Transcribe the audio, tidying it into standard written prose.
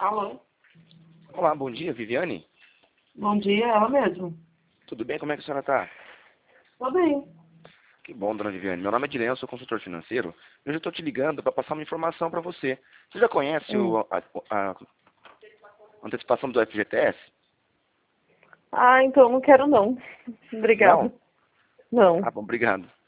Alô? Olá, bom dia, Viviane. Bom dia, ela mesmo. Tudo bem? Como é que a senhora está? Tô bem. Que bom, dona Viviane. Meu nome é Dileão, eu sou consultor financeiro. Eu já estou te ligando para passar uma informação para você. Você já conhece Hum. a antecipação do FGTS? Ah, então não quero não. Obrigada. Não? Não. Ah, bom, obrigado.